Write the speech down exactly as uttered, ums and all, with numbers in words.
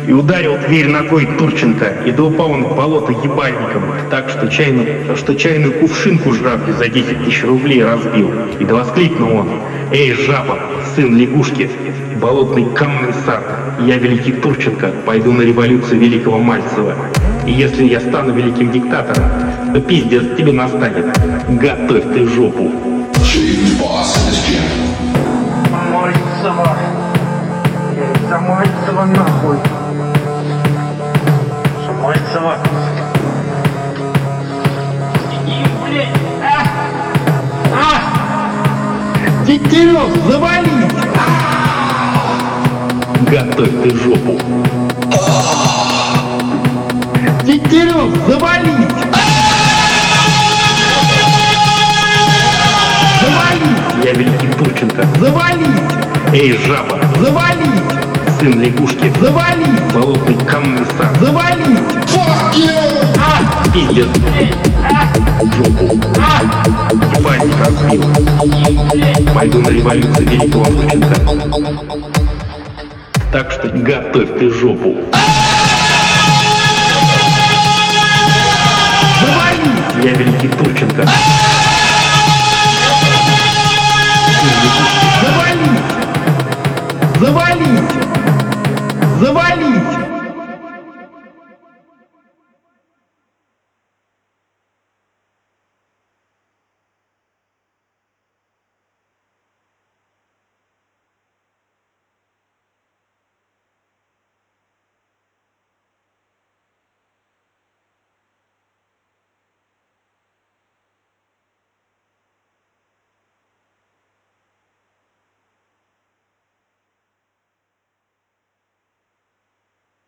и ударил дверь ногой Турченко, и да упал он в болото ебальником, так что чайную, что чайную кувшинку жабки за десять тысяч рублей разбил. И да воскликнул он: «Эй, жаба, сын лягушки, болотный комиссар, я, великий Турченко, пойду на революцию великого Мальцева. И если я стану великим диктатором, то пиздец тебе настанет. Готовь ты жопу». Мальцева. Мальцева нахуй. Мальцева. И, блядь, а! А! Тетерев, завались! Готовь ты жопу. Тетерев, завались! Завались! Я, великий Турченко, завались! Эй, жаба, завались! Сын лягушки, завались! Болотный комиссар, завались! А! Пиздец! Жопу! Ебальник разбил! Пойду на революцию великого Турченко. Так что готовь ты жопу! Завались! Я, великий Турченко. Завались! Завались!